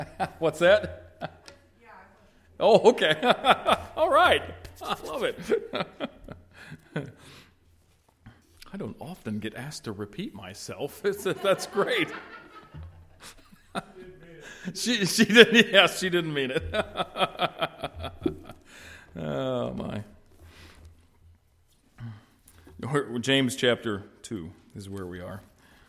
What's that? Oh, okay. All right. I love it. I don't often get asked to repeat myself. That's great. She didn't. Yes, she didn't mean it. Oh my. James chapter 2 is where we are.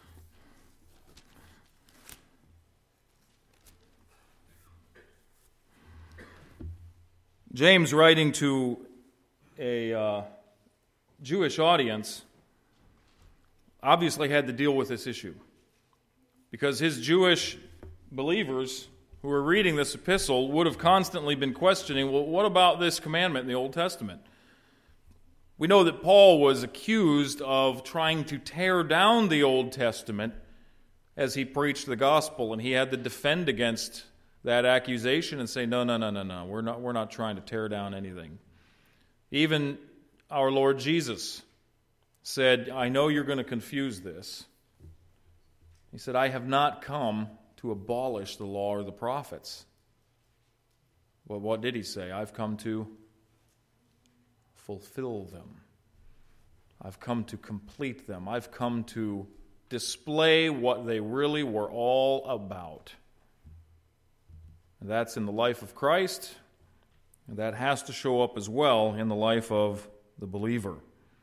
James, writing to a Jewish audience, obviously had to deal with this issue because his Jewish believers who were reading this epistle would have constantly been questioning, well, what about this commandment in the Old Testament? We know that Paul was accused of trying to tear down the Old Testament as he preached the gospel, and he had to defend against that accusation and say, no, we're not trying to tear down anything. Even our Lord Jesus said, I know you're going to confuse this. He said, I have not come to abolish the law or the prophets. Well, what did he say? I've come to fulfill them. I've come to complete them. I've come to display what they really were all about. And that's in the life of Christ, and that has to show up as well in the life of the believer.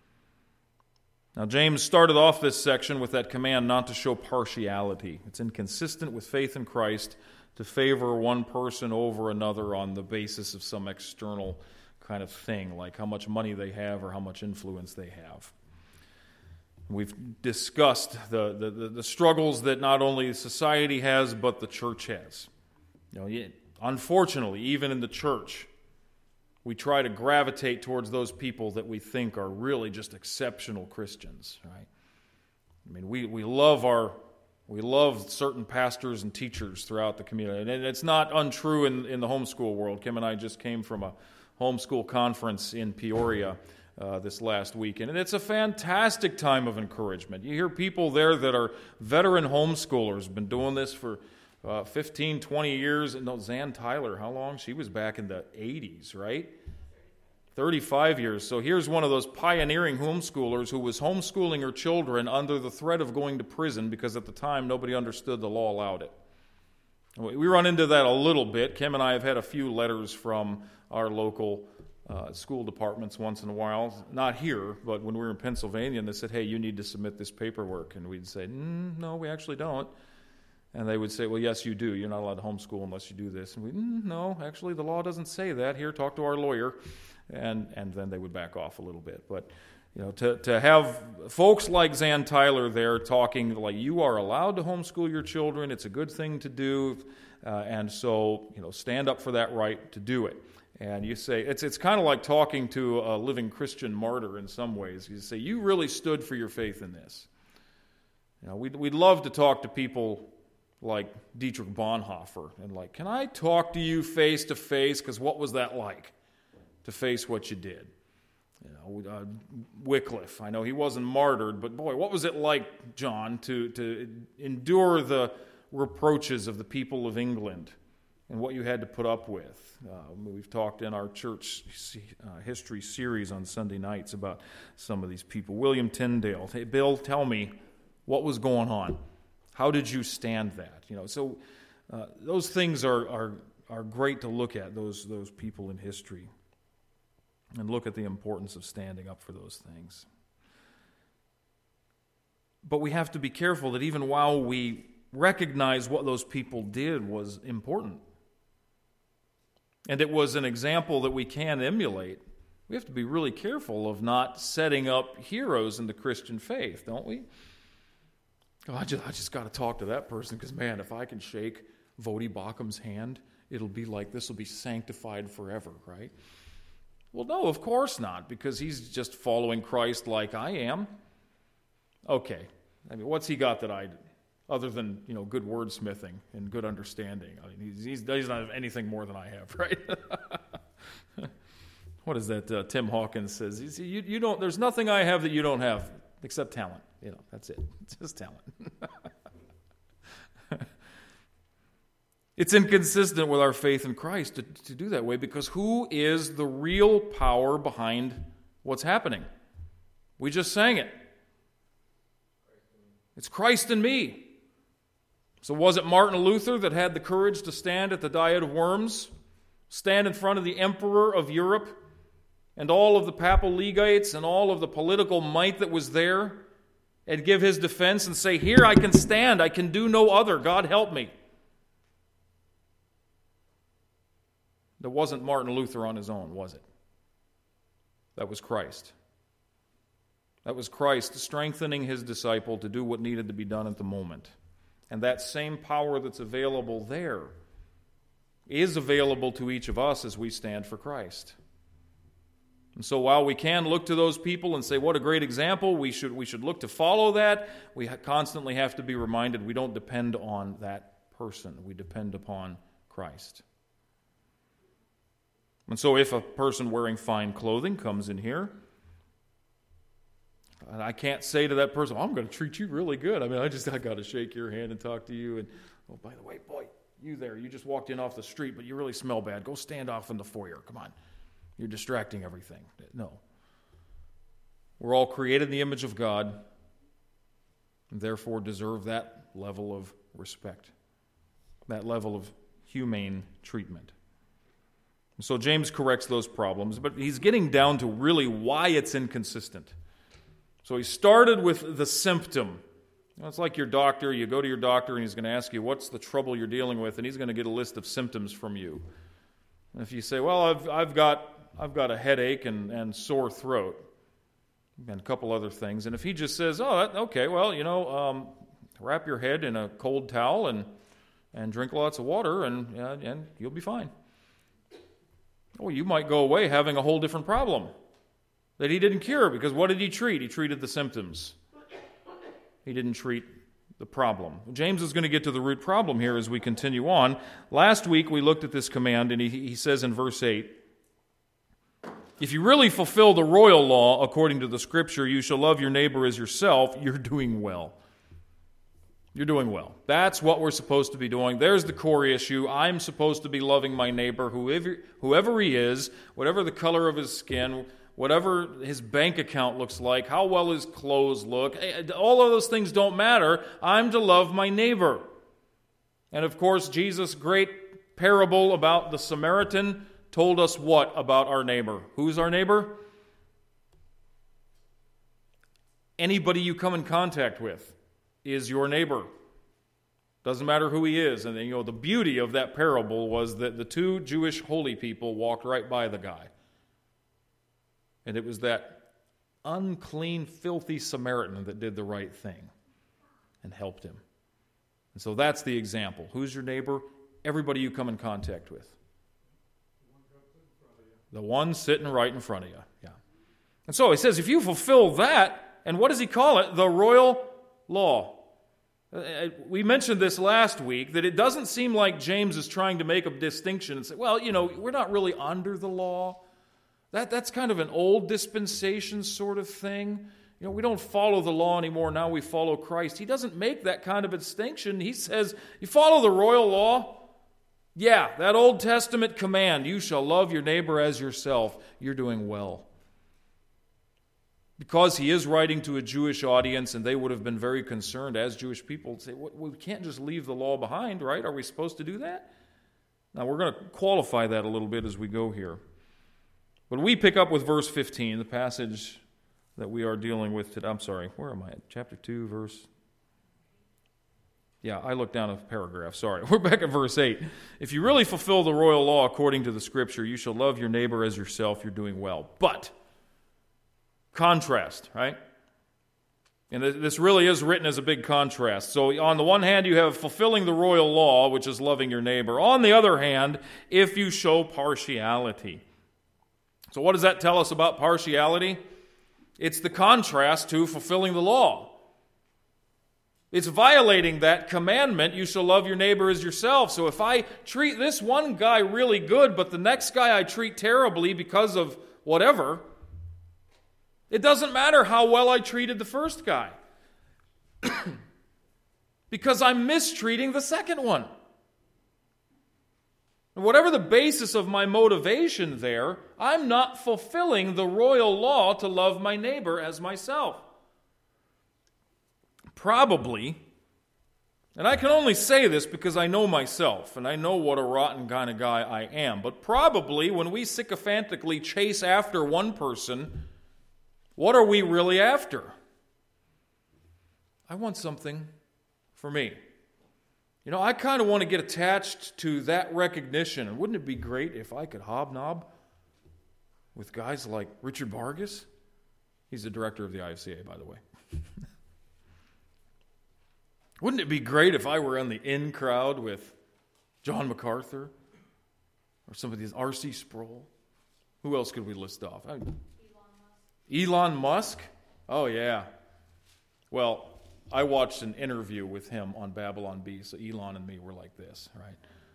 Now, James started off this section with that command not to show partiality. It's inconsistent with faith in Christ to favor one person over another on the basis of some external kind of thing, like how much money they have or how much influence they have. We've discussed the struggles that not only society has, but the church has. Unfortunately, even in the church, we try to gravitate towards those people that we think are really just exceptional Christians, right? I mean, we love certain pastors and teachers throughout the community, and it's not untrue in the homeschool world. Kim and I just came from a homeschool conference in Peoria this last weekend, and it's a fantastic time of encouragement. You hear people there that are veteran homeschoolers, been doing this for 15, 20 years. No, Zan Tyler, how long? She was back in the 80s, right? 35 years. So here's one of those pioneering homeschoolers who was homeschooling her children under the threat of going to prison because at the time nobody understood the law allowed it. We run into that a little bit. Kim and I have had a few letters from our local school departments once in a while. Not here, but when we were in Pennsylvania, and they said, hey, you need to submit this paperwork. And we'd say, no, we actually don't. And they would say, well, yes, you do. You're not allowed to homeschool unless you do this. And we, no, actually, the law doesn't say that. Here, talk to our lawyer. And then they would back off a little bit. But, to have folks like Zan Tyler there talking like, you are allowed to homeschool your children. It's a good thing to do. And so, stand up for that right to do it. And you say, it's kind of like talking to a living Christian martyr in some ways. You say, you really stood for your faith in this. We'd love to talk to people like Dietrich Bonhoeffer, and like, can I talk to you face to face? Because what was that like to face what you did? Wycliffe, I know he wasn't martyred, but boy, what was it like, John, to endure the reproaches of the people of England and what you had to put up with? We've talked in our church history series on Sunday nights about some of these people. William Tyndale, hey, Bill, tell me what was going on. How did you stand that? So those things are great to look at, those people in history, and look at the importance of standing up for those things. But we have to be careful that even while we recognize what those people did was important, and it was an example that we can emulate, we have to be really careful of not setting up heroes in the Christian faith, don't we? Oh, I just got to talk to that person because, man, if I can shake Vodi Bachum's hand, it'll be like this will be sanctified forever, right? Well, no, of course not, because he's just following Christ like I am. Okay, I mean, what's he got that I do, other than good wordsmithing and good understanding? I mean, he doesn't have anything more than I have, right? What is that? Tim Hawkins says, you don't. There's nothing I have that you don't have except talent. That's it. It's just talent. It's inconsistent with our faith in Christ to do that way, because who is the real power behind what's happening? We just sang it. It's Christ in me. So was it Martin Luther that had the courage to stand at the Diet of Worms, stand in front of the Emperor of Europe and all of the papal legates and all of the political might that was there, and give his defense and say, "Here I can stand, I can do no other, God help me"? That wasn't Martin Luther on his own, was it? That was Christ. That was Christ strengthening his disciple to do what needed to be done at the moment. And that same power that's available there is available to each of us as we stand for Christ. And so while we can look to those people and say, what a great example, we should look to follow that, we constantly have to be reminded we don't depend on that person. We depend upon Christ. And so if a person wearing fine clothing comes in here, and I can't say to that person, I'm going to treat you really good. I mean, I got to shake your hand and talk to you. And, oh, by the way, boy, you there, you just walked in off the street, but you really smell bad. Go stand off in the foyer. Come on. You're distracting everything. No. We're all created in the image of God, and therefore deserve that level of respect, that level of humane treatment. And so James corrects those problems, but he's getting down to really why it's inconsistent. So he started with the symptom. It's like your doctor. You go to your doctor and he's going to ask you, what's the trouble you're dealing with? And he's going to get a list of symptoms from you. And if you say, well, I've got a headache and sore throat and a couple other things. And if he just says, okay, well, wrap your head in a cold towel and drink lots of water and you'll be fine. Well, you might go away having a whole different problem that he didn't cure, because what did he treat? He treated the symptoms. He didn't treat the problem. James is going to get to the root problem here as we continue on. Last week we looked at this command, and he says in verse 8, if you really fulfill the royal law according to the Scripture, you shall love your neighbor as yourself, you're doing well. You're doing well. That's what we're supposed to be doing. There's the core issue. I'm supposed to be loving my neighbor, whoever he is, whatever the color of his skin, whatever his bank account looks like, how well his clothes look. All of those things don't matter. I'm to love my neighbor. And of course, Jesus' great parable about the Samaritan told us what about our neighbor? Who's our neighbor? Anybody you come in contact with is your neighbor. Doesn't matter who he is. And the beauty of that parable was that the two Jewish holy people walked right by the guy. And it was that unclean, filthy Samaritan that did the right thing and helped him. And so that's the example. Who's your neighbor? Everybody you come in contact with. The one sitting right in front of you. Yeah. And so he says, if you fulfill that, and what does he call it? The royal law. We mentioned this last week, that it doesn't seem like James is trying to make a distinction and say, well, we're not really under the law. That's kind of an old dispensation sort of thing. We don't follow the law anymore. Now we follow Christ. He doesn't make that kind of a distinction. He says, you follow the royal law. Yeah, that Old Testament command, you shall love your neighbor as yourself. You're doing well. Because he is writing to a Jewish audience, and they would have been very concerned as Jewish people to say, we can't just leave the law behind, right? Are we supposed to do that? Now, we're going to qualify that a little bit as we go here. But we pick up with verse 15, the passage that we are dealing with today. I'm sorry, where am I at? Chapter 2, verse... Yeah, I looked down a paragraph, sorry. We're back at verse 8. If you really fulfill the royal law according to the Scripture, you shall love your neighbor as yourself, you're doing well. But... contrast, right? And this really is written as a big contrast. So on the one hand, you have fulfilling the royal law, which is loving your neighbor. On the other hand, if you show partiality. So what does that tell us about partiality? It's the contrast to fulfilling the law. It's violating that commandment, you shall love your neighbor as yourself. So if I treat this one guy really good, but the next guy I treat terribly because of whatever, it doesn't matter how well I treated the first guy. Because I'm mistreating the second one. And whatever the basis of my motivation there, I'm not fulfilling the royal law to love my neighbor as myself. Probably, and I can only say this because I know myself, and I know what a rotten kind of guy I am, but probably when we sycophantically chase after one person, what are we really after? I want something for me. You know, I kind of want to get attached to that recognition. And wouldn't it be great if I could hobnob with guys like Richard Vargas? He's the director of the IFCA, by the way. Wouldn't it be great if I were in the in crowd with John MacArthur or some of these R.C. Sproul? Who else could we list off? Elon Musk? Oh, yeah. Well, I watched an interview with him on Babylon Bee, so Elon and me were like this, right?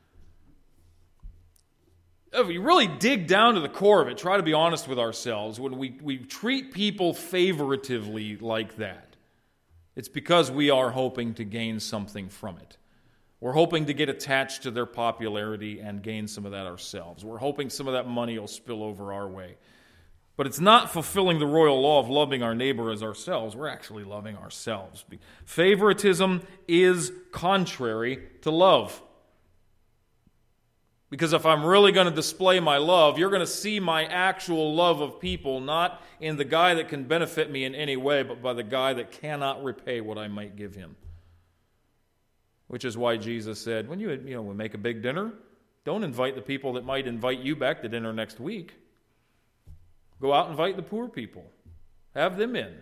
If we really dig down to the core of it, try to be honest with ourselves, when we treat people favoritively like that, it's because we are hoping to gain something from it. We're hoping to get attached to their popularity and gain some of that ourselves. We're hoping some of that money will spill over our way. But it's not fulfilling the royal law of loving our neighbor as ourselves. We're actually loving ourselves. Favoritism is contrary to love. Because if I'm really going to display my love, you're going to see my actual love of people, not in the guy that can benefit me in any way, but by the guy that cannot repay what I might give him. Which is why Jesus said, when you make a big dinner, don't invite the people that might invite you back to dinner next week. Go out and invite the poor people. Have them in.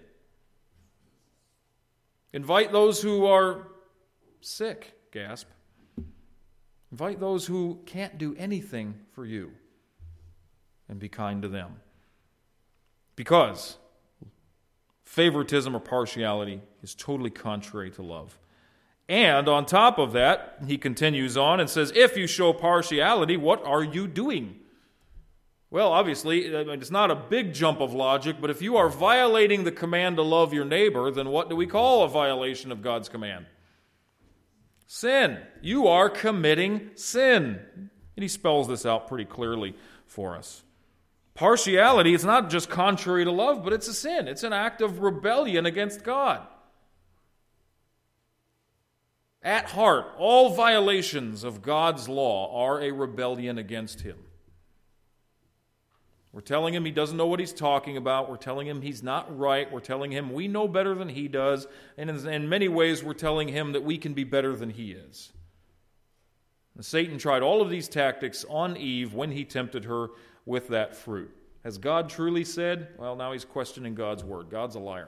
Invite those who are sick, gasp. Invite those who can't do anything for you and be kind to them. Because favoritism or partiality is totally contrary to love. And on top of that, he continues on and says, if you show partiality, what are you doing? Well, obviously, it's not a big jump of logic, but if you are violating the command to love your neighbor, then what do we call a violation of God's command? Sin. You are committing sin. And he spells this out pretty clearly for us. Partiality is not just contrary to love, but it's a sin. It's an act of rebellion against God. At heart, all violations of God's law are a rebellion against him. We're telling him he doesn't know what he's talking about. We're telling him he's not right. We're telling him we know better than he does. And in many ways, we're telling him that we can be better than he is. And Satan tried all of these tactics on Eve when he tempted her with that fruit. Has God truly said? Well, now he's questioning God's word. God's a liar.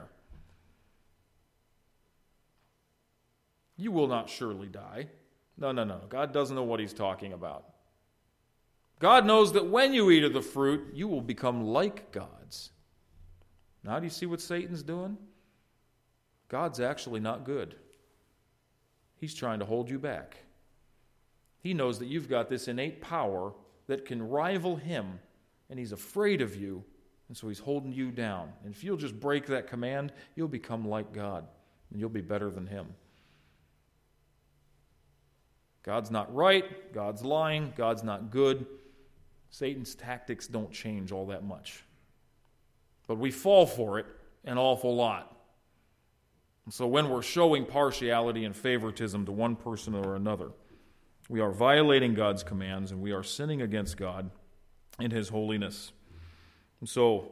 You will not surely die. No. God doesn't know what he's talking about. God knows that when you eat of the fruit, you will become like gods. Now, do you see what Satan's doing? God's actually not good. He's trying to hold you back. He knows that you've got this innate power that can rival him, and he's afraid of you, and so he's holding you down. And if you'll just break that command, you'll become like God, and you'll be better than him. God's not right. God's lying. God's not good. Satan's tactics don't change all that much. But we fall for it an awful lot. And so when we're showing partiality and favoritism to one person or another, we are violating God's commands and we are sinning against God in his holiness. And so,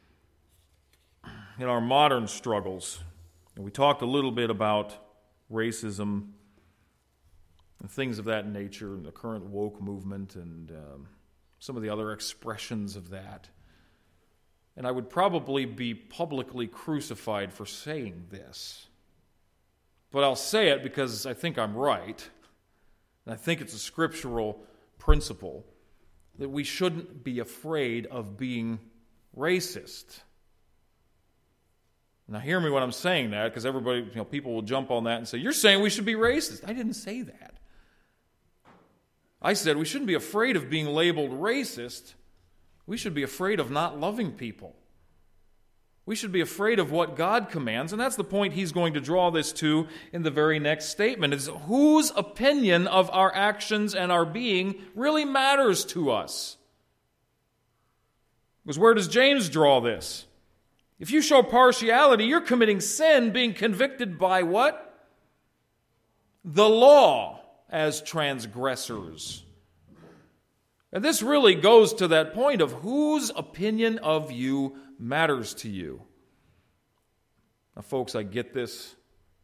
in our modern struggles, and we talked a little bit about racism and things of that nature, and the current woke movement, and some of the other expressions of that. And I would probably be publicly crucified for saying this. But I'll say it because I think I'm right. And I think it's a scriptural principle that we shouldn't be afraid of being racist. Now hear me when I'm saying that, because everybody, people will jump on that and say, you're saying we should be racist. I didn't say that. I said we shouldn't be afraid of being labeled racist. We should be afraid of not loving people. We should be afraid of what God commands, and that's the point he's going to draw this to in the very next statement, is whose opinion of our actions and our being really matters to us. Because where does James draw this? If you show partiality, you're committing sin, being convicted by what? The law as transgressors. And this really goes to that point of whose opinion of you matters to you. Now, folks, I get this.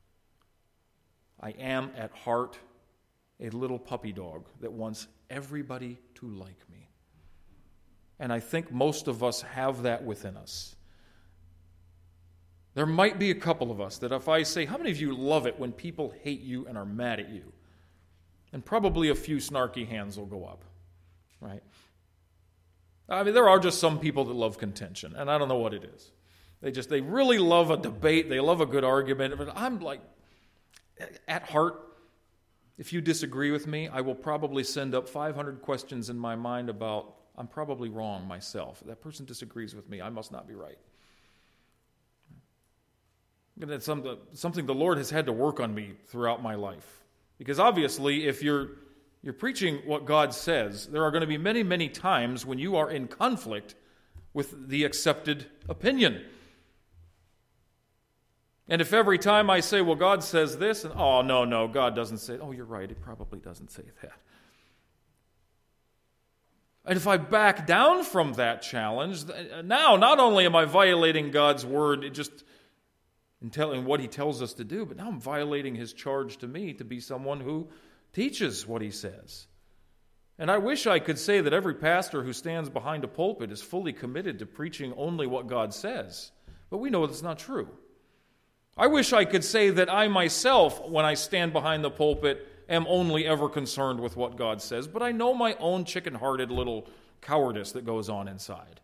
I am at heart a little puppy dog that wants everybody to like me. And I think most of us have that within us. There might be a couple of us that if I say, how many of you love it when people hate you and are mad at you? And probably a few snarky hands will go up, right? I mean, there are just some people that love contention, and I don't know what it is. They really love a debate, they love a good argument, but I'm like, at heart, if you disagree with me, I will probably send up 500 questions in my mind about, I'm probably wrong myself. If that person disagrees with me, I must not be right. And that's something the Lord has had to work on me throughout my life. Because obviously, if you're preaching what God says, there are going to be many, many times when you are in conflict with the accepted opinion. And if every time I say, well, God says this, and oh, no, God doesn't say it. Oh, you're right, it probably doesn't say that. And if I back down from that challenge, now not only am I violating God's word in telling what he tells us to do, but now I'm violating his charge to me to be someone who teaches what he says. And I wish I could say that every pastor who stands behind a pulpit is fully committed to preaching only what God says. But we know that's not true. I wish I could say that I myself, when I stand behind the pulpit, am only ever concerned with what God says. But I know my own chicken-hearted little cowardice that goes on inside.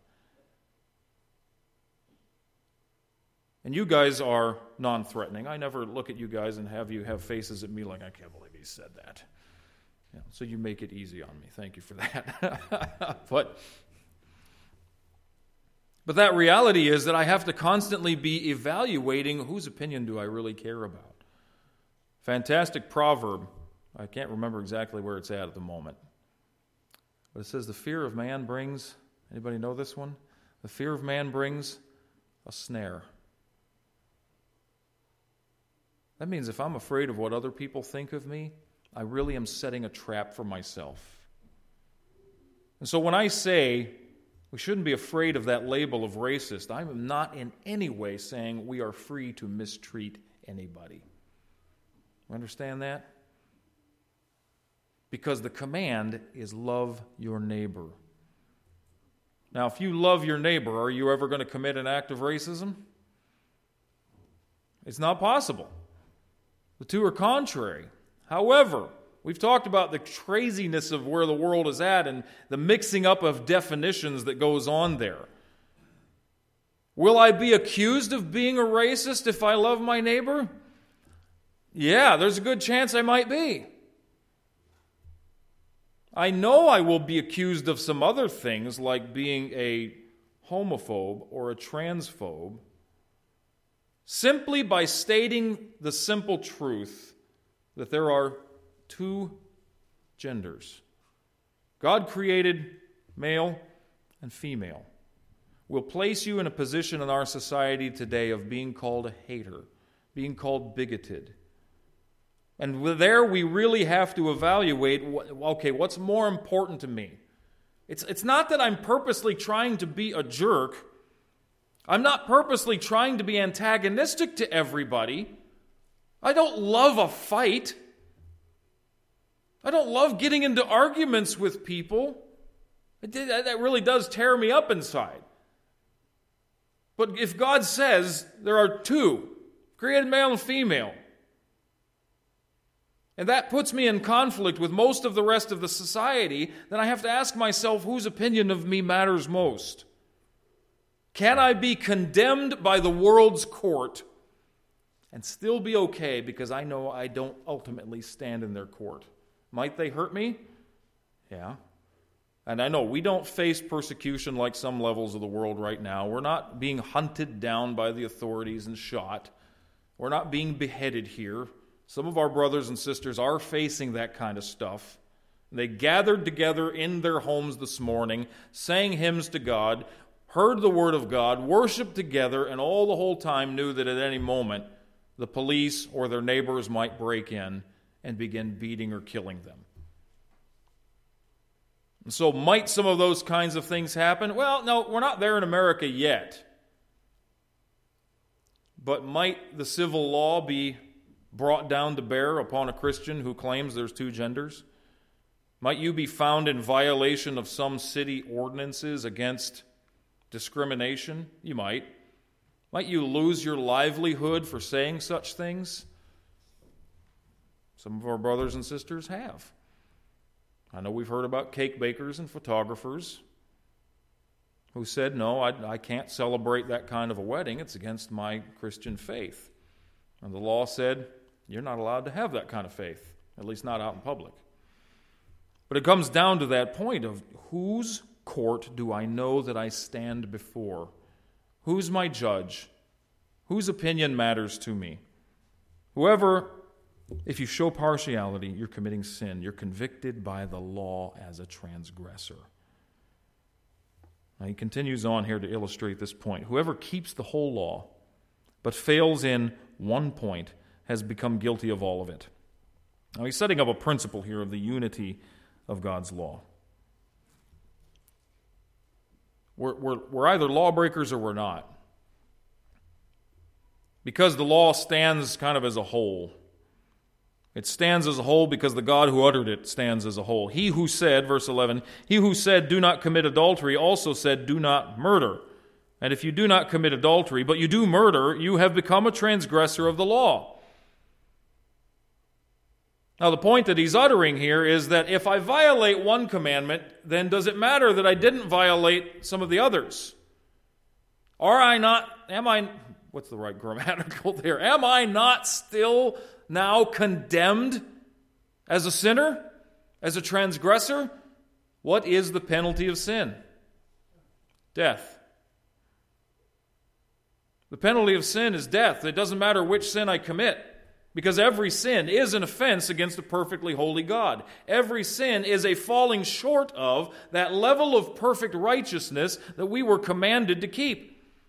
And you guys are non-threatening. I never look at you guys and have you have faces at me like, I can't believe he said that. Yeah, so you make it easy on me. Thank you for that. But that reality is that I have to constantly be evaluating whose opinion do I really care about. Fantastic proverb. I can't remember exactly where it's at the moment. But it says the fear of man brings, anybody know this one? The fear of man brings a snare. That means if I'm afraid of what other people think of me, I really am setting a trap for myself. And so when I say we shouldn't be afraid of that label of racist, I am not in any way saying we are free to mistreat anybody. You understand that? Because the command is love your neighbor. Now, if you love your neighbor, are you ever going to commit an act of racism? It's not possible. The two are contrary. However, we've talked about the craziness of where the world is at and the mixing up of definitions that goes on there. Will I be accused of being a racist if I love my neighbor? Yeah, there's a good chance I might be. I know I will be accused of some other things like being a homophobe or a transphobe, simply by stating the simple truth that there are two genders. God created male and female. Will place you in a position in our society today of being called a hater, being called bigoted. And there we really have to evaluate, okay, what's more important to me? It's not that I'm purposely trying to be a jerk. I'm not purposely trying to be antagonistic to everybody. I don't love a fight. I don't love getting into arguments with people. That really does tear me up inside. But if God says there are two, created male and female, and that puts me in conflict with most of the rest of the society, then I have to ask myself whose opinion of me matters most. Can I be condemned by the world's court and still be okay because I know I don't ultimately stand in their court? Might they hurt me? Yeah. And I know we don't face persecution like some levels of the world right now. We're not being hunted down by the authorities and shot. We're not being beheaded here. Some of our brothers and sisters are facing that kind of stuff. They gathered together in their homes this morning, sang hymns to God, heard the word of God, worshiped together, and all the whole time knew that at any moment the police or their neighbors might break in and begin beating or killing them. And so might some of those kinds of things happen? Well, no, we're not there in America yet. But might the civil law be brought down to bear upon a Christian who claims there's two genders? Might you be found in violation of some city ordinances against discrimination? You might. Might you lose your livelihood for saying such things? Some of our brothers and sisters have. I know we've heard about cake bakers and photographers who said, no, I can't celebrate that kind of a wedding. It's against my Christian faith. And the law said, you're not allowed to have that kind of faith, at least not out in public. But it comes down to that point of whose court do I know that I stand before? Who's my judge? Whose opinion matters to me? Whoever, if you show partiality, you're committing sin. You're convicted by the law as a transgressor. Now he continues on here to illustrate this point. Whoever keeps the whole law but fails in one point has become guilty of all of it. Now he's setting up a principle here of the unity of God's law. We're either lawbreakers or we're not. Because the law stands kind of as a whole. It stands as a whole because the God who uttered it stands as a whole. He who said, verse 11, he who said, do not commit adultery, also said, do not murder. And if you do not commit adultery, but you do murder, you have become a transgressor of the law. Now, the point that he's uttering here is that if I violate one commandment, then does it matter that I didn't violate some of the others? What's the right grammatical there? Am I not still now condemned as a sinner, as a transgressor? What is the penalty of sin? Death. The penalty of sin is death. It doesn't matter which sin I commit, because every sin is an offense against a perfectly holy God. Every sin is a falling short of that level of perfect righteousness that we were commanded to keep.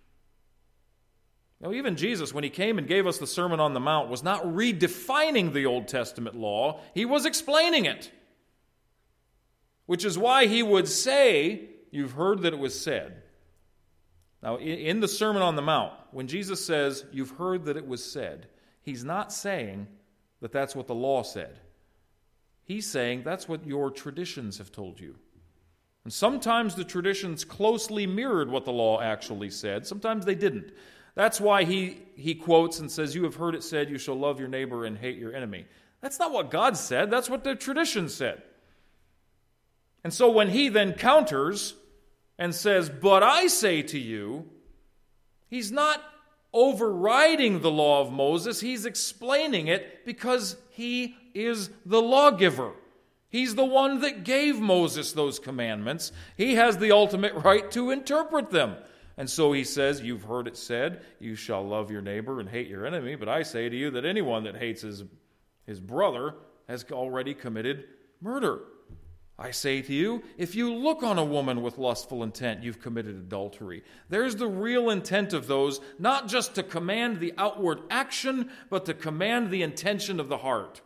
Now, even Jesus, when he came and gave us the Sermon on the Mount, was not redefining the Old Testament law. He was explaining it. Which is why he would say, you've heard that it was said. Now, in the Sermon on the Mount, when Jesus says, you've heard that it was said, he's not saying that that's what the law said. He's saying that's what your traditions have told you. And sometimes the traditions closely mirrored what the law actually said. Sometimes they didn't. That's why he quotes and says, you have heard it said, you shall love your neighbor and hate your enemy. That's not what God said. That's what the tradition said. And so when he then counters and says, but I say to you, he's not overriding the law of Moses. He's explaining it because he is the lawgiver. He's the one that gave Moses those commandments. He has the ultimate right to interpret them. And so he says, you've heard it said, you shall love your neighbor and hate your enemy. But I say to you that anyone that hates his brother has already committed murder. I say to you, if you look on a woman with lustful intent, you've committed adultery. There's the real intent of those, not just to command the outward action, but to command the intention of the heart.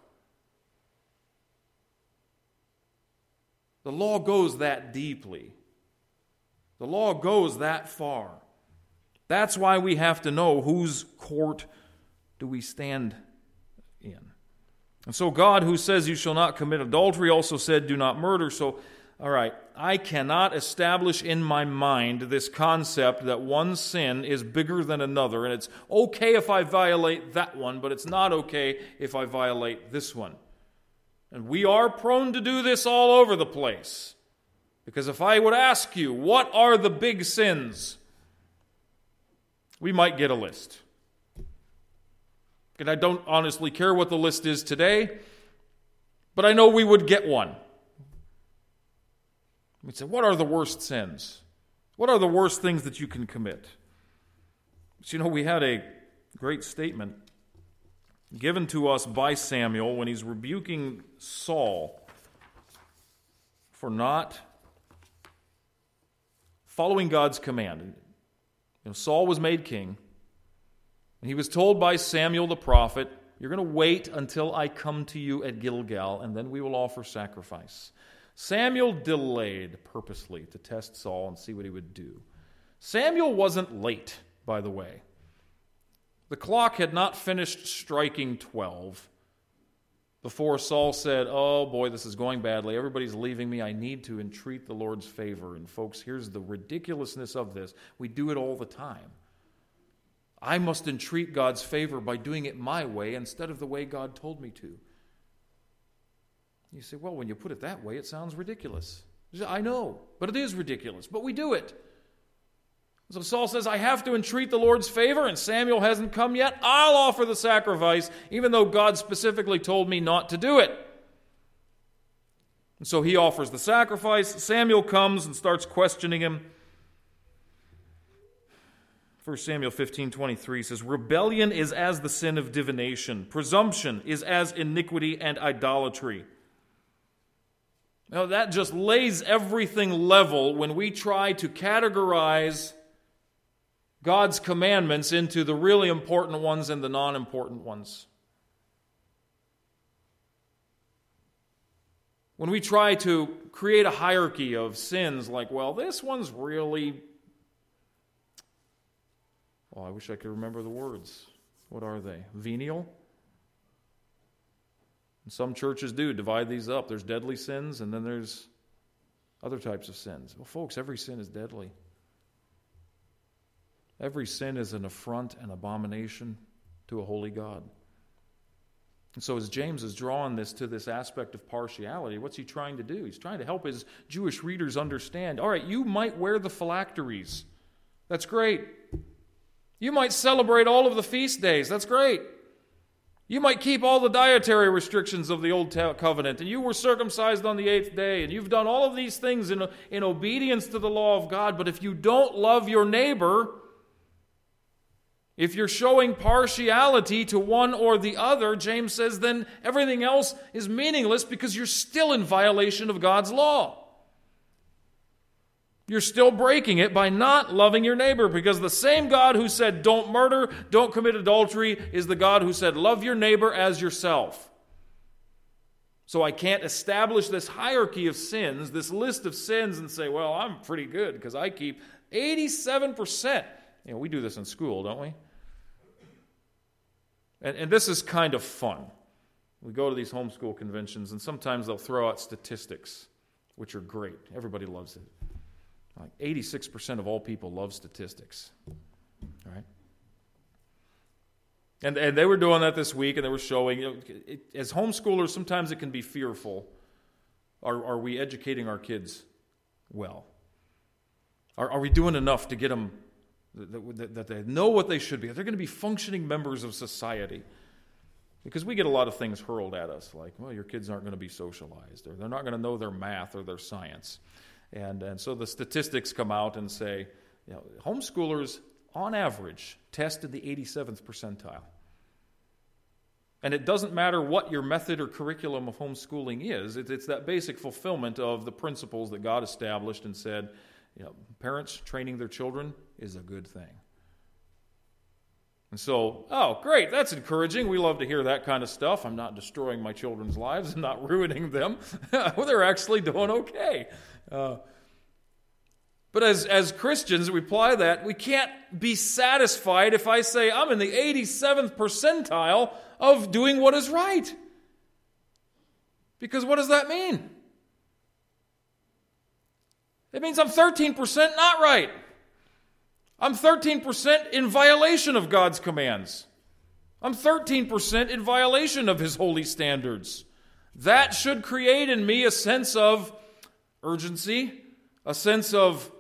The law goes that deeply. The law goes that far. That's why we have to know whose court do we stand in. And so God, who says you shall not commit adultery, also said do not murder. So, all right, I cannot establish in my mind this concept that one sin is bigger than another, and it's okay if I violate that one, but it's not okay if I violate this one. And we are prone to do this all over the place. Because if I would ask you, what are the big sins? We might get a list. And I don't honestly care what the list is today, but I know we would get one. We say, what are the worst sins? What are the worst things that you can commit? But we had a great statement given to us by Samuel when he's rebuking Saul for not following God's command. Saul was made king, and he was told by Samuel the prophet, you're going to wait until I come to you at Gilgal, and then we will offer sacrifice. Samuel delayed purposely to test Saul and see what he would do. Samuel wasn't late, by the way. The clock had not finished striking 12 before Saul said, oh boy, this is going badly. Everybody's leaving me. I need to entreat the Lord's favor. And folks, here's the ridiculousness of this. We do it all the time. I must entreat God's favor by doing it my way instead of the way God told me to. You say, well, when you put it that way, it sounds ridiculous. I know, but it is ridiculous. But we do it. So Saul says, I have to entreat the Lord's favor, and Samuel hasn't come yet. I'll offer the sacrifice, even though God specifically told me not to do it. And so he offers the sacrifice. Samuel comes and starts questioning him. 1 Samuel 15:23 says, rebellion is as the sin of divination. Presumption is as iniquity and idolatry. Now that just lays everything level when we try to categorize God's commandments into the really important ones and the non-important ones. When we try to create a hierarchy of sins like, well, this one's really... Oh, I wish I could remember the words. What are they? Venial? And some churches do divide these up. There's deadly sins, and then there's other types of sins. Well, folks, every sin is deadly. Every sin is an affront and abomination to a holy God. And so as James is drawing this to this aspect of partiality, what's he trying to do? He's trying to help his Jewish readers understand, all right, you might wear the phylacteries. That's great. You might celebrate all of the feast days. That's great. You might keep all the dietary restrictions of the Old Covenant, and you were circumcised on the 8th day, and you've done all of these things in obedience to the law of God, but if you don't love your neighbor, if you're showing partiality to one or the other, James says, then everything else is meaningless because you're still in violation of God's law. You're still breaking it by not loving your neighbor, because the same God who said don't murder, don't commit adultery, is the God who said love your neighbor as yourself. So I can't establish this hierarchy of sins, this list of sins, and say, well, I'm pretty good because I keep 87%. We do this in school, don't we? And this is kind of fun. We go to these homeschool conventions, and sometimes they'll throw out statistics, which are great. Everybody loves it. Like 86% of all people love statistics. All right? And they were doing that this week, and they were showing, as homeschoolers, sometimes it can be fearful. Are we educating our kids well? Are we doing enough to get them that they know what they should be? They're going to be functioning members of society. Because we get a lot of things hurled at us, like, well, your kids aren't going to be socialized, or they're not going to know their math or their science. And so the statistics come out and say, homeschoolers, on average, tested the 87th percentile. And it doesn't matter what your method or curriculum of homeschooling is. It's that basic fulfillment of the principles that God established and said, parents training their children is a good thing. And so, oh, great, that's encouraging. We love to hear that kind of stuff. I'm not destroying my children's lives and not ruining them. Well, they're actually doing okay. But as Christians, we apply that. We can't be satisfied if I say I'm in the 87th percentile of doing what is right. Because what does that mean? It means I'm 13% not right. I'm 13% in violation of God's commands. I'm 13% in violation of His holy standards. That should create in me a sense of urgency, a sense of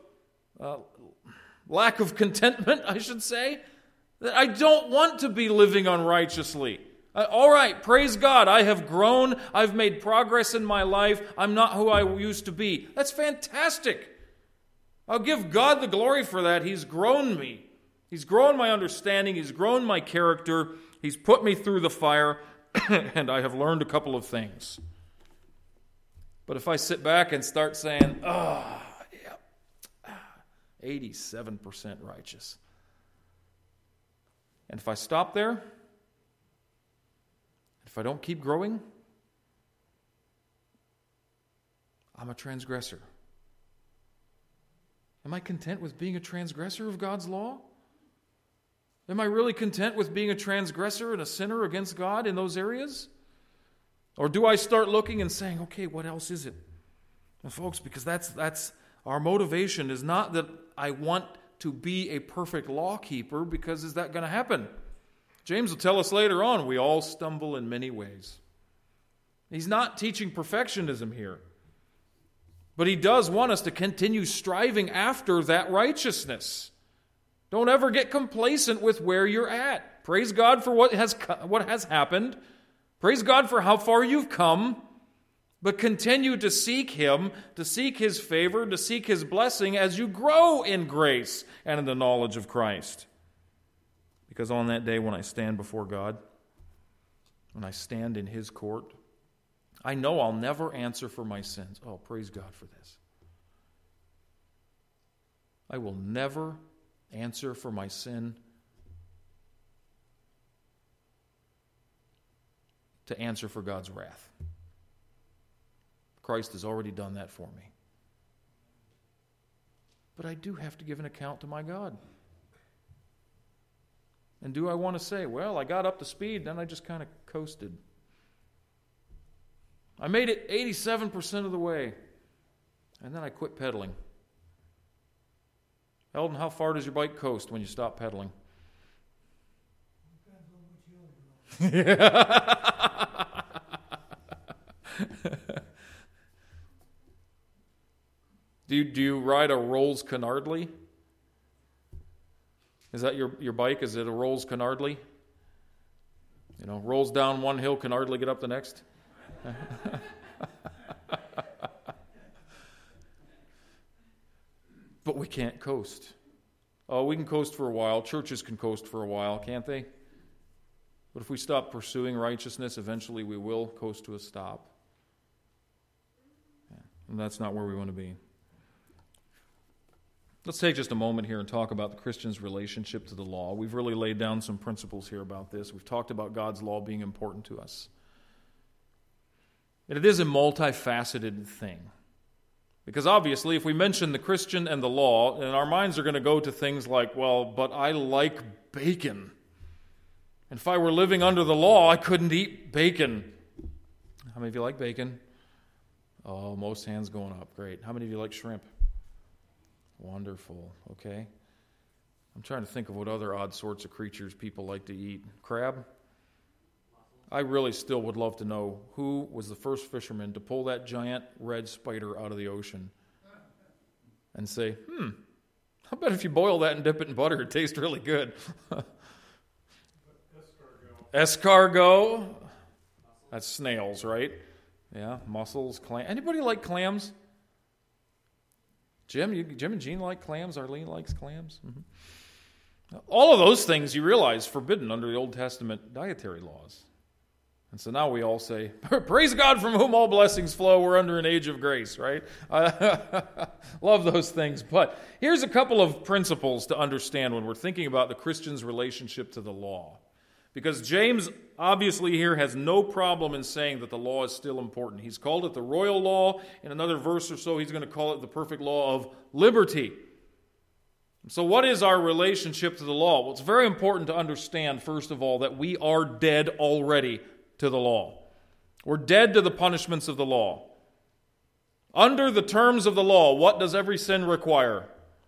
lack of contentment, I should say. That I don't want to be living unrighteously. All right, praise God, I have grown, I've made progress in my life, I'm not who I used to be. That's fantastic. I'll give God the glory for that. He's grown me. He's grown my understanding, He's grown my character, He's put me through the fire, and I have learned a couple of things. But if I sit back and start saying, 87% righteous, and if I stop there, if I don't keep growing, I'm a transgressor. Am I content with being a transgressor of God's law? Am I really content with being a transgressor and a sinner against God in those areas? Or do I start looking and saying, okay, what else is it? Well, folks, because that's our motivation is not that I want to be a perfect law keeper, because is that going to happen? James will tell us later on, we all stumble in many ways. He's not teaching perfectionism here. But he does want us to continue striving after that righteousness. Don't ever get complacent with where you're at. Praise God for what has happened. Praise God for how far you've come. But continue to seek Him, to seek His favor, to seek His blessing as you grow in grace and in the knowledge of Christ. Because on that day when I stand before God, when I stand in His court, I know I'll never answer for my sins. Oh, praise God for this. I will never answer for my sin to answer for God's wrath. Christ has already done that for me. But I do have to give an account to my God. And do I want to say, well, I got up to speed, then I just kind of coasted. I made it 87% of the way, and then I quit pedaling. Eldon, how far does your bike coast when you stop pedaling? Do you ride a Rolls Canardly? Is that your bike? Is it a Rolls Canardly? You know, rolls down one hill, can hardly get up the next. But we can't coast. Oh, we can coast for a while. Churches can coast for a while, can't they? But if we stop pursuing righteousness, eventually we will coast to a stop. Yeah. And that's not where we want to be. Let's take just a moment here and talk about the Christian's relationship to the law. We've really laid down some principles here about this. We've talked about God's law being important to us. And it is a multifaceted thing. Because obviously, if we mention the Christian and the law, and our minds are going to go to things like, well, but I like bacon. And if I were living under the law, I couldn't eat bacon. How many of you like bacon? Oh, most hands going up. Great. How many of you like shrimp? Wonderful. Okay. I'm trying to think of what other odd sorts of creatures people like to eat. Crab? I really still would love to know who was the first fisherman to pull that giant red spider out of the ocean and say, I bet if you boil that and dip it in butter, it tastes really good. Escargot. That's snails, right? Yeah, mussels, clams. Anybody like clams? Jim and Jean like clams. Arlene likes clams. Mm-hmm. All of those things, you realize, forbidden under the Old Testament dietary laws. And so now we all say, praise God from whom all blessings flow. We're under an age of grace, right? Love those things. But here's a couple of principles to understand when we're thinking about the Christian's relationship to the law. Because James obviously here has no problem in saying that the law is still important. He's called it the royal law. In another verse or so, he's going to call it the perfect law of liberty. So what is our relationship to the law? Well, it's very important to understand, first of all, that we are dead already to the law. We're dead to the punishments of the law. Under the terms of the law, what does every sin require?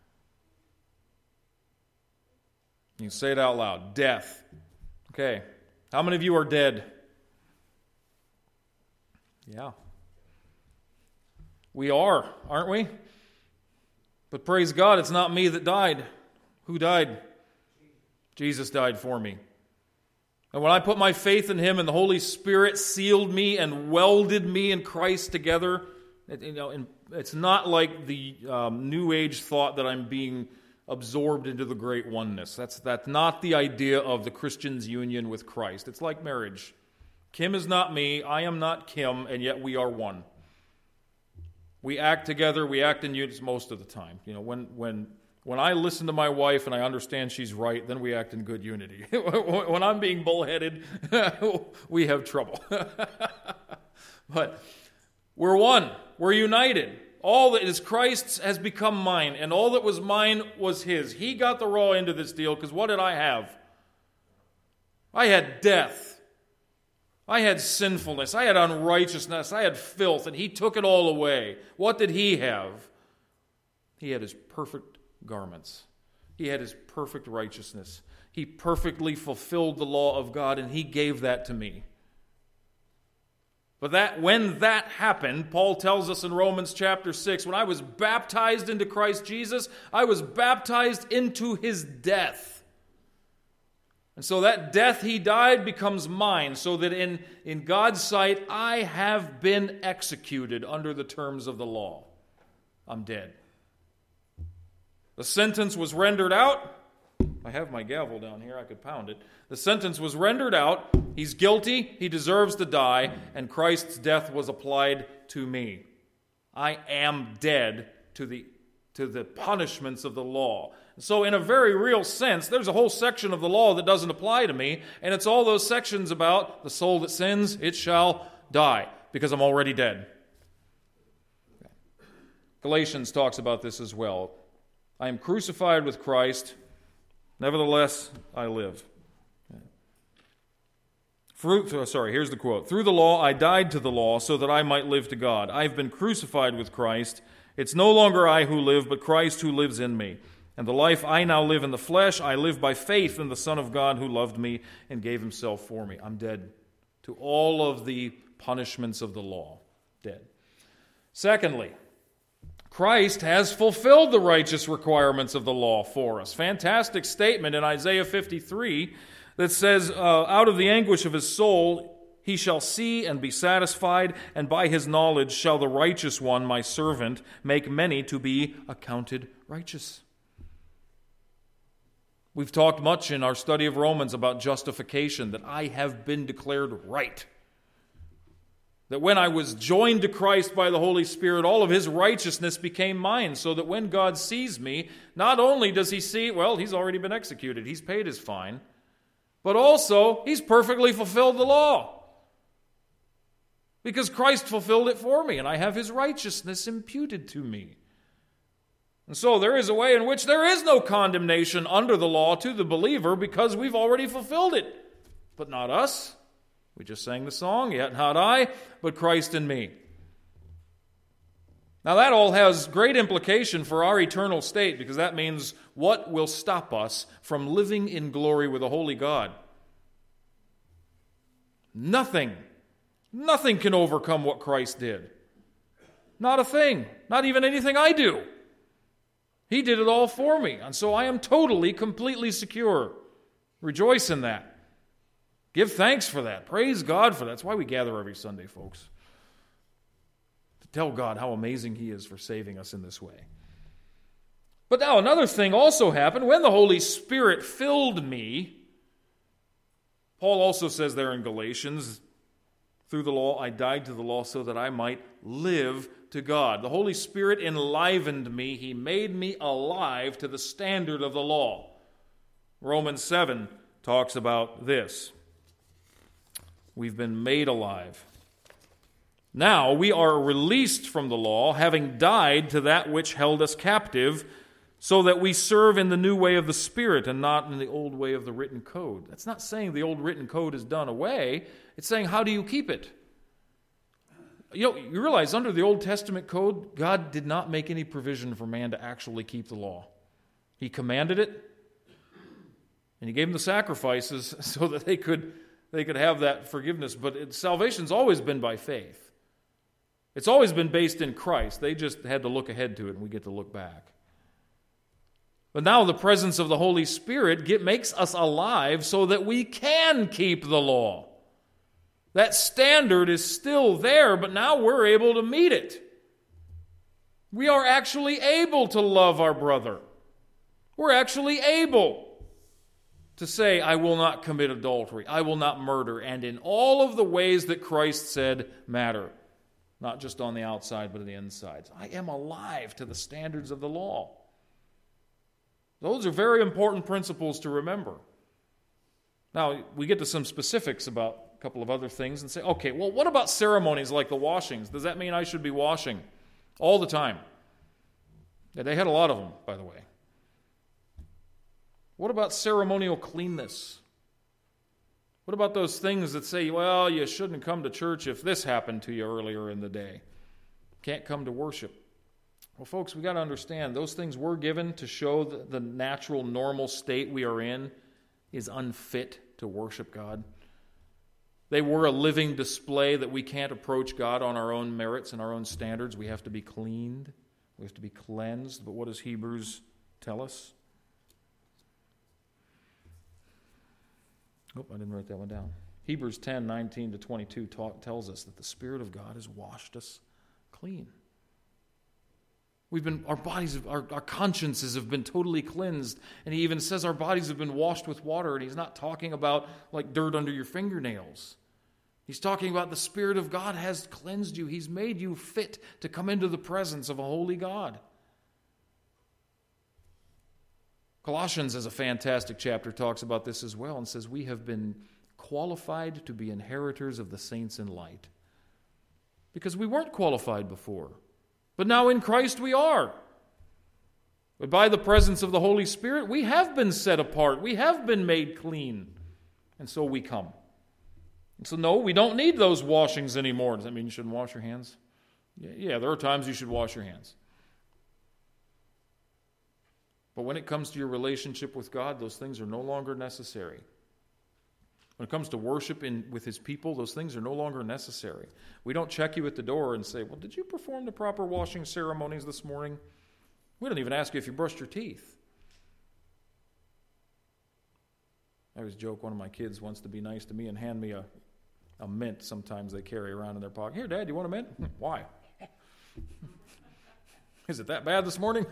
You can say it out loud. Death. Okay. How many of you are dead? Yeah. We are, aren't we? But praise God, it's not me that died. Who died? Jesus died for me. And when I put my faith in Him and the Holy Spirit sealed me and welded me and Christ together, it's not like the New Age thought that I'm being absorbed into the great oneness. That's not the idea of the Christian's union with Christ. It's like marriage. Kim is not me, I am not Kim, and yet we are one. We act together, we act in unity most of the time. When I listen to my wife and I understand she's right, then we act in good unity. When I'm being bullheaded, we have trouble. But we're one. We're united. All that is Christ's has become mine, and all that was mine was His. He got the raw end of this deal, because what did I have? I had death. I had sinfulness. I had unrighteousness. I had filth, and He took it all away. What did He have? He had His perfect garments. He had His perfect righteousness. He perfectly fulfilled the law of God, and He gave that to me. But when that happened, Paul tells us in Romans chapter 6, when I was baptized into Christ Jesus, I was baptized into His death. And so that death He died becomes mine, so that in God's sight, I have been executed under the terms of the law. I'm dead. The sentence was rendered out. I have my gavel down here, I could pound it. The sentence was rendered out. He's guilty, he deserves to die, and Christ's death was applied to me. I am dead to the punishments of the law. So in a very real sense, there's a whole section of the law that doesn't apply to me, and it's all those sections about the soul that sins, it shall die, because I'm already dead. Galatians talks about this as well. I am crucified with Christ, nevertheless I live. Here's the quote. Through the law I died to the law so that I might live to God. I've been crucified with Christ. It's no longer I who live, but Christ who lives in me. And the life I now live in the flesh, I live by faith in the Son of God who loved me and gave Himself for me. I'm dead to all of the punishments of the law. Dead. Secondly, Christ has fulfilled the righteous requirements of the law for us. Fantastic statement in Isaiah 53 that says, out of the anguish of his soul he shall see and be satisfied, and by his knowledge shall the righteous one, my servant, make many to be accounted righteous. We've talked much in our study of Romans about justification, that I have been declared right. That when I was joined to Christ by the Holy Spirit, all of His righteousness became mine, so that when God sees me, not only does He see, well, He's already been executed, He's paid His fine, but also He's perfectly fulfilled the law. Because Christ fulfilled it for me, and I have His righteousness imputed to me. And so there is a way in which there is no condemnation under the law to the believer, because we've already fulfilled it. But not us. We just sang the song, yet not I, but Christ in me. Now that all has great implication for our eternal state, because that means what will stop us from living in glory with a holy God? Nothing. Nothing can overcome what Christ did. Not a thing. Not even anything I do. He did it all for me, and so I am totally, completely secure. Rejoice in that. Give thanks for that. Praise God for that. That's why we gather every Sunday, folks. To tell God how amazing He is for saving us in this way. But now another thing also happened. When the Holy Spirit filled me, Paul also says there in Galatians, through the law I died to the law so that I might live to God. The Holy Spirit enlivened me. He made me alive to the standard of the law. Romans 7 talks about this. We've been made alive. Now we are released from the law, having died to that which held us captive, so that we serve in the new way of the Spirit and not in the old way of the written code. That's not saying the old written code is done away. It's saying, how do you keep it? You realize under the Old Testament code, God did not make any provision for man to actually keep the law. He commanded it, and He gave them the sacrifices so that they could have that forgiveness. But salvation's always been by faith. It's always been based in Christ. They just had to look ahead to it, and we get to look back. But now the presence of the Holy Spirit makes us alive so that we can keep the law. That standard is still there, but now we're able to meet it. We are actually able to love our brother. We're actually able to say, I will not commit adultery, I will not murder, and in all of the ways that Christ said matter, not just on the outside, but on the inside. I am alive to the standards of the law. Those are very important principles to remember. Now, we get to some specifics about a couple of other things and say, okay, well, what about ceremonies like the washings? Does that mean I should be washing all the time? Yeah, they had a lot of them, by the way. What about ceremonial cleanness? What about those things that say, well, you shouldn't come to church if this happened to you earlier in the day? Can't come to worship. Well, folks, we got to understand, those things were given to show that the natural, normal state we are in is unfit to worship God. They were a living display that we can't approach God on our own merits and our own standards. We have to be cleaned. We have to be cleansed. But what does Hebrews tell us? Oh, I didn't write that one down. Hebrews 10, 19 to 22 tells us that the Spirit of God has washed us clean. Our bodies, our consciences have been totally cleansed. And he even says our bodies have been washed with water. And he's not talking about like dirt under your fingernails. He's talking about the Spirit of God has cleansed you. He's made you fit to come into the presence of a holy God. Colossians, as a fantastic chapter, talks about this as well and says we have been qualified to be inheritors of the saints in light. Because we weren't qualified before. But now in Christ we are. But by the presence of the Holy Spirit, we have been set apart. We have been made clean. And so we come. And so no, we don't need those washings anymore. Does that mean you shouldn't wash your hands? Yeah, there are times you should wash your hands. But when it comes to your relationship with God, those things are no longer necessary. When it comes to worship with His people, those things are no longer necessary. We don't check you at the door and say, well, did you perform the proper washing ceremonies this morning? We don't even ask you if you brushed your teeth. I always joke, one of my kids wants to be nice to me and hand me a mint sometimes they carry around in their pocket. Here, Dad, you want a mint? Why? Is it that bad this morning?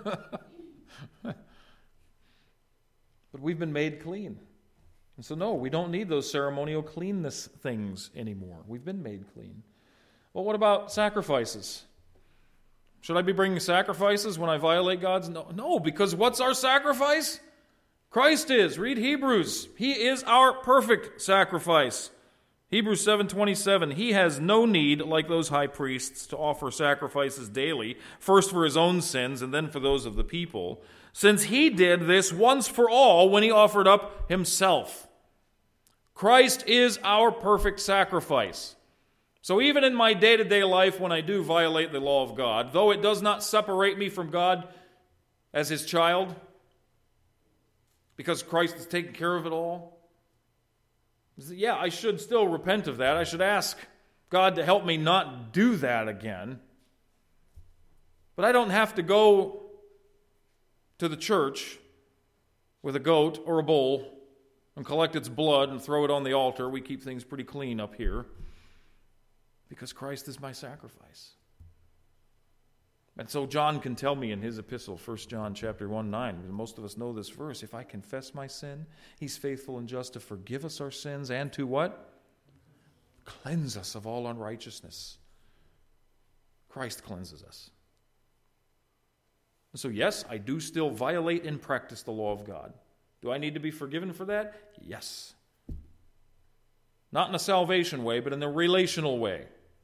But we've been made clean. And so no, we don't need those ceremonial cleanness things anymore. We've been made clean. Well, what about sacrifices? Should I be bringing sacrifices when I violate God's? No, because what's our sacrifice? Christ is. Read Hebrews. He is our perfect sacrifice. Hebrews 7:27, He has no need, like those high priests, to offer sacrifices daily, first for His own sins and then for those of the people, since He did this once for all when He offered up Himself. Christ is our perfect sacrifice. So even in my day-to-day life when I do violate the law of God, though it does not separate me from God as His child, because Christ has taken care of it all, yeah, I should still repent of that. I should ask God to help me not do that again. But I don't have to go to the church with a goat or a bull and collect its blood and throw it on the altar. We keep things pretty clean up here because Christ is my sacrifice. And so John can tell me in his epistle, 1 John chapter 1:9, most of us know this verse, if I confess my sin, He's faithful and just to forgive us our sins and to what? Cleanse us of all unrighteousness. Christ cleanses us. So yes, I do still violate and practice the law of God. Do I need to be forgiven for that? Yes. Not in a salvation way, but in a relational way.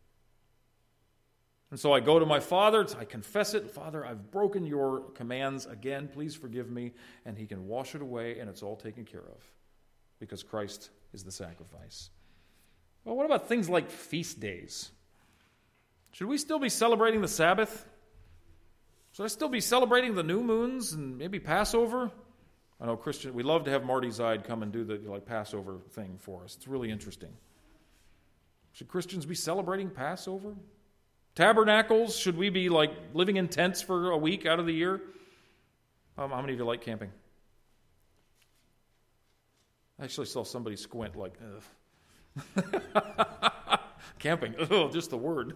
And so I go to my Father, I confess it, Father, I've broken your commands again, please forgive me, and He can wash it away, and it's all taken care of, because Christ is the sacrifice. Well, what about things like feast days? Should we still be celebrating the Sabbath? Should I still be celebrating the new moons and maybe Passover? I know Christian, we love to have Marty Zide come and do the Passover thing for us. It's really interesting. Should Christians be celebrating Passover? Tabernacles, should we be living in tents for a week out of the year? How many of you like camping? I actually saw somebody squint like, ugh. Camping, oh, just the word.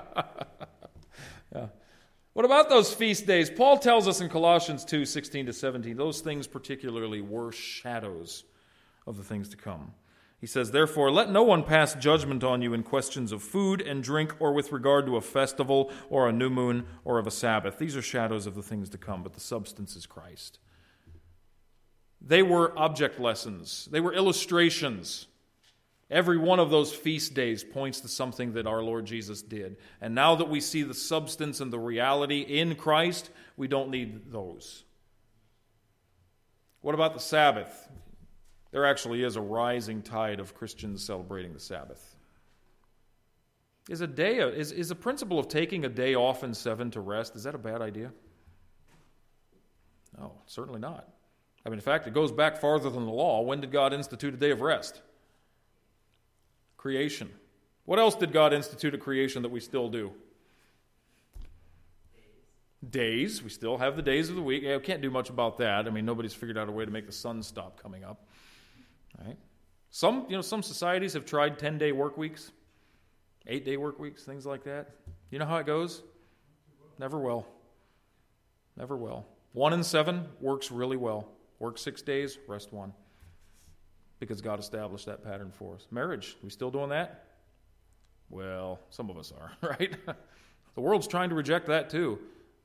Yeah. What about those feast days? Paul tells us in Colossians 2:16-17, those things particularly were shadows of the things to come. He says, therefore, let no one pass judgment on you in questions of food and drink or with regard to a festival or a new moon or of a Sabbath. These are shadows of the things to come, but the substance is Christ. They were object lessons. They were illustrations. Every one of those feast days points to something that our Lord Jesus did. And now that we see the substance and the reality in Christ, we don't need those. What about the Sabbath? There actually is a rising tide of Christians celebrating the Sabbath. Is a principle of taking a day off in 7 to rest, is that a bad idea? No, certainly not. I mean, in fact, it goes back farther than the law. When did God institute a day of rest? Creation. What else did God institute at creation that we still do? Days. We still have the days of the week. Yeah, we can't do much about that. I mean, nobody's figured out a way to make the sun stop coming up. Right? Some societies have tried 10-day work weeks, 8-day work weeks, things like that. You know how it goes? Never will. Never will. 1 in 7 works really well. Work 6 days, rest 1. Because God established that pattern for us. Marriage, we still doing that? Well, some of us are, right? The world's trying to reject that too.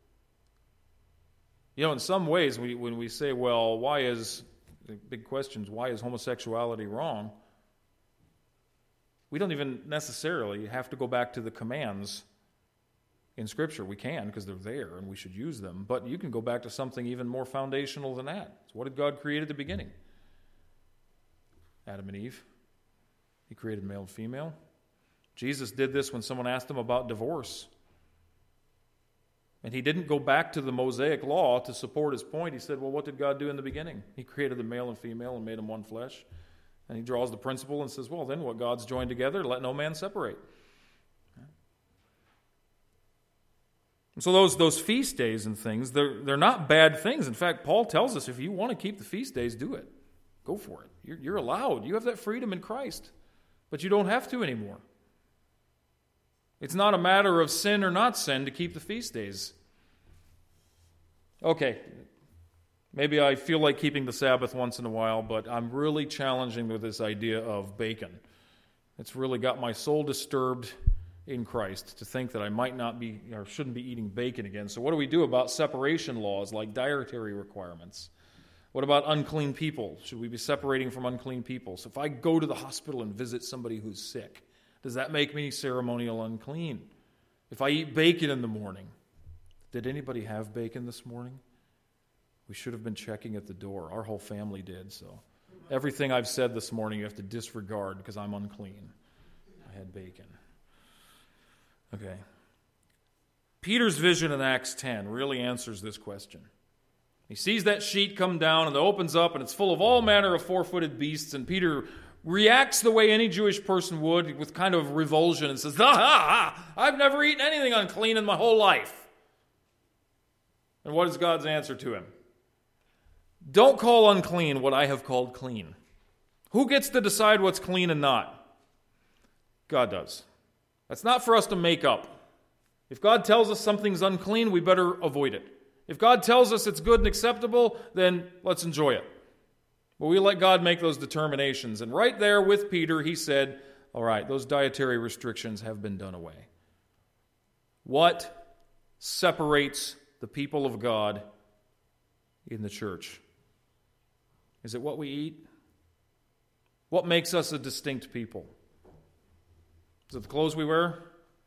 In some ways, when we say, well, big questions, why is homosexuality wrong? We don't even necessarily have to go back to the commands in Scripture. We can, because they're there and we should use them. But you can go back to something even more foundational than that. So what did God create at the beginning? Adam and Eve. He created male and female. Jesus did this when someone asked him about divorce. And he didn't go back to the Mosaic law to support his point. He said, well, what did God do in the beginning? He created the male and female and made them one flesh. And he draws the principle and says, well, then what God's joined together, let no man separate. And so those feast days and things, they're not bad things. In fact, Paul tells us if you want to keep the feast days, do it. Go for it. You're allowed. You have that freedom in Christ. But you don't have to anymore. It's not a matter of sin or not sin to keep the feast days. Okay, maybe I feel like keeping the Sabbath once in a while, but I'm really challenging with this idea of bacon. It's really got my soul disturbed in Christ to think that I might not be or shouldn't be eating bacon again. So what do we do about separation laws like dietary requirements? What about unclean people? Should we be separating from unclean people? So if I go to the hospital and visit somebody who's sick, does that make me ceremonial unclean? If I eat bacon in the morning, did anybody have bacon this morning? We should have been checking at the door. Our whole family did, so everything I've said this morning you have to disregard because I'm unclean. I had bacon. Okay. Peter's vision in Acts 10 really answers this question. He sees that sheet come down and it opens up and it's full of all manner of four-footed beasts, and Peter reacts the way any Jewish person would, with kind of revulsion, and says, I've never eaten anything unclean in my whole life. And what is God's answer to him? Don't call unclean what I have called clean. Who gets to decide what's clean and not? God does. That's not for us to make up. If God tells us something's unclean, we better avoid it. If God tells us it's good and acceptable, then let's enjoy it. But we let God make those determinations. And right there with Peter, he said, all right, those dietary restrictions have been done away. What separates the people of God in the church? Is it what we eat? What makes us a distinct people? Is it the clothes we wear?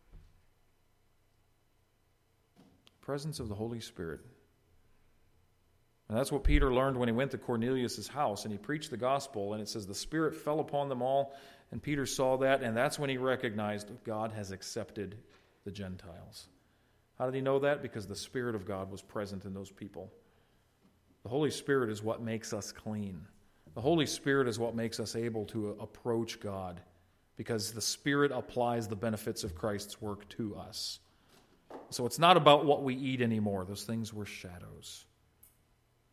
Presence of the Holy Spirit. And that's what Peter learned when he went to Cornelius' house and he preached the gospel, and it says the Spirit fell upon them all, and Peter saw that, and that's when he recognized God has accepted the Gentiles. How did he know that? Because the Spirit of God was present in those people. The Holy Spirit is what makes us clean. The Holy Spirit is what makes us able to approach God, because the Spirit applies the benefits of Christ's work to us. So it's not about what we eat anymore. Those things were shadows.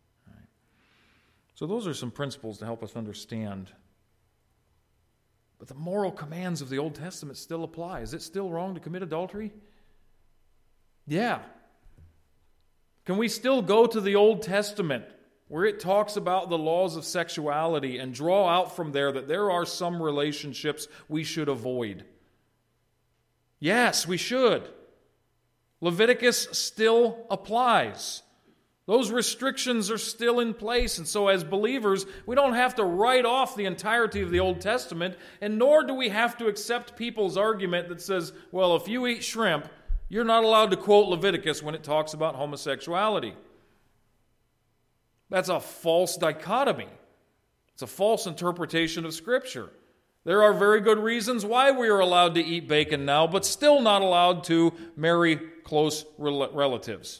So those are some principles to help us understand. But the moral commands of the Old Testament still apply. Is it still wrong to commit adultery? Yeah. Can we still go to the Old Testament where it talks about the laws of sexuality and draw out from there that there are some relationships we should avoid? Yes, we should. Leviticus still applies. Those restrictions are still in place, and so as believers, we don't have to write off the entirety of the Old Testament, and nor do we have to accept people's argument that says, well, if you eat shrimp, you're not allowed to quote Leviticus when it talks about homosexuality. That's a false dichotomy. It's a false interpretation of Scripture. There are very good reasons why we are allowed to eat bacon now, but still not allowed to marry close relatives.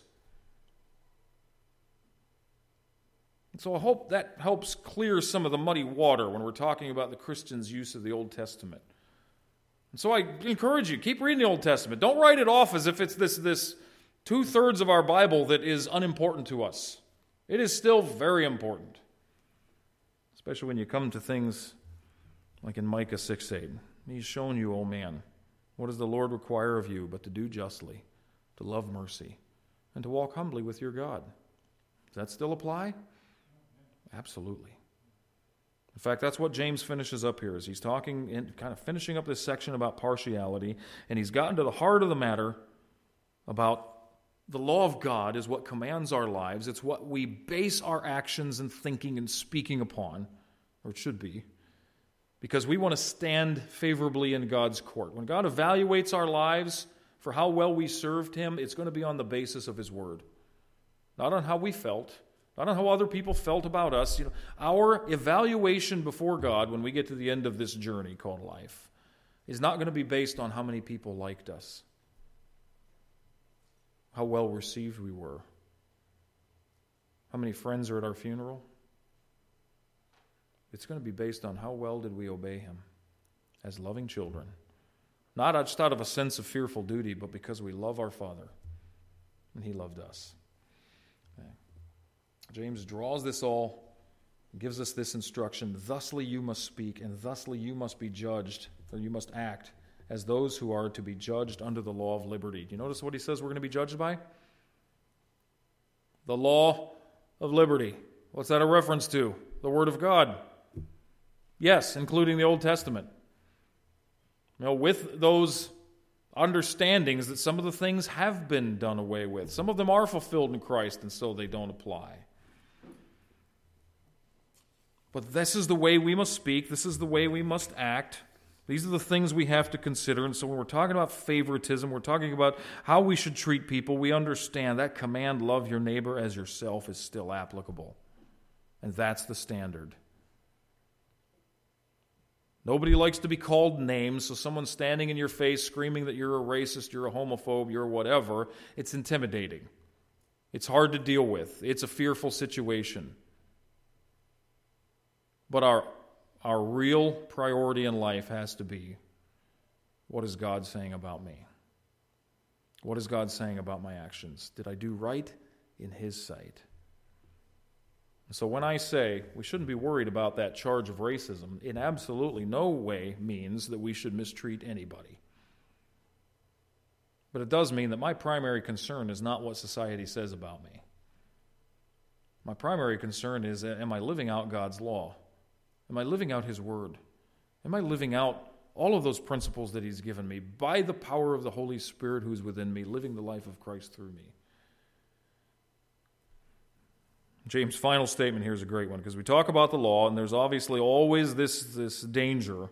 So I hope that helps clear some of the muddy water when we're talking about the Christian's use of the Old Testament. And so I encourage you, keep reading the Old Testament. Don't write it off as if it's this 2/3 of our Bible that is unimportant to us. It is still very important, especially when you come to things like in Micah 6:8. He's shown you, O man, what does the Lord require of you but to do justly, to love mercy, and to walk humbly with your God. Does that still apply? Absolutely. In fact, that's what James finishes up here, is he's talking and kind of finishing up this section about partiality, and he's gotten to the heart of the matter about the law of God is what commands our lives. It's what we base our actions and thinking and speaking upon, or it should be, because we want to stand favorably in God's court. When God evaluates our lives for how well we served Him, it's going to be on the basis of His Word, not on how we felt, not on how other people felt about us. Our evaluation before God when we get to the end of this journey called life is not going to be based on how many people liked us, how well received we were, how many friends are at our funeral. It's going to be based on how well did we obey Him as loving children, not just out of a sense of fearful duty, but because we love our Father and He loved us. James draws this all, gives us this instruction: thusly you must speak, and thusly you must be judged, or you must act as those who are to be judged under the law of liberty. Do you notice what he says we're going to be judged by? The law of liberty. What's that a reference to? The Word of God. Yes, including the Old Testament. With those understandings that some of the things have been done away with. Some of them are fulfilled in Christ, and so they don't apply. But this is the way we must speak. This is the way we must act. These are the things we have to consider. And so when we're talking about favoritism, we're talking about how we should treat people, we understand that command, love your neighbor as yourself, is still applicable. And that's the standard. Nobody likes to be called names, so someone standing in your face screaming that you're a racist, you're a homophobe, you're whatever, it's intimidating. It's hard to deal with. It's a fearful situation. But our real priority in life has to be, what is God saying about me? What is God saying about my actions? Did I do right in His sight? So when I say we shouldn't be worried about that charge of racism, it absolutely no way means that we should mistreat anybody. But it does mean that my primary concern is not what society says about me. My primary concern is, am I living out God's law? Am I living out His Word? Am I living out all of those principles that He's given me by the power of the Holy Spirit who's within me, living the life of Christ through me? James' final statement here is a great one, because we talk about the law, and there's obviously always this danger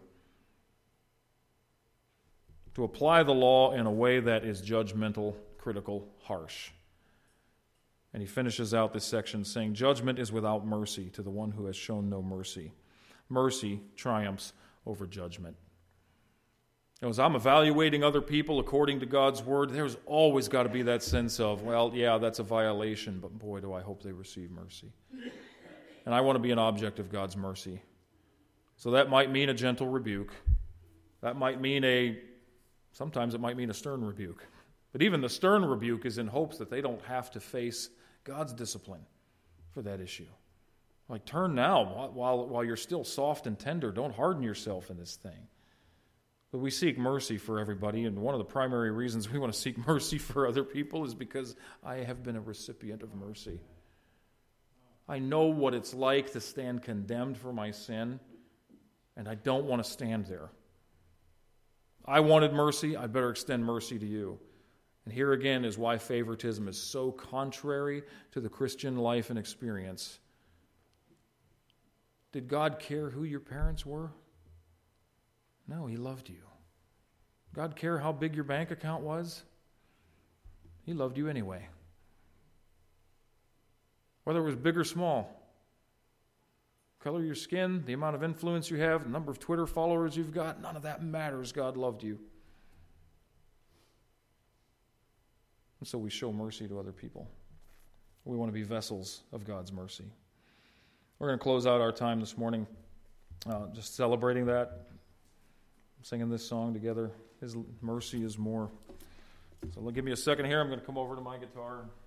to apply the law in a way that is judgmental, critical, harsh. And he finishes out this section saying, judgment is without mercy to the one who has shown no mercy. Mercy triumphs over judgment. As I'm evaluating other people according to God's Word, there's always got to be that sense of, well, yeah, that's a violation, but boy, do I hope they receive mercy. And I want to be an object of God's mercy. So that might mean a gentle rebuke. That might mean sometimes it might mean a stern rebuke. But even the stern rebuke is in hopes that they don't have to face God's discipline for that issue. Like, turn now while you're still soft and tender. Don't harden yourself in this thing. But we seek mercy for everybody, and one of the primary reasons we want to seek mercy for other people is because I have been a recipient of mercy. I know what it's like to stand condemned for my sin, and I don't want to stand there. I wanted mercy, I better extend mercy to you. And here again is why favoritism is so contrary to the Christian life and experience. Did God care who your parents were? No, He loved you. God care how big your bank account was? He loved you anyway. Whether it was big or small. Color of your skin, the amount of influence you have, the number of Twitter followers you've got, none of that matters. God loved you. And so we show mercy to other people. We want to be vessels of God's mercy. We're going to close out our time this morning just celebrating that, singing this song together. His mercy is more. So give me a second here. I'm going to come over to my guitar.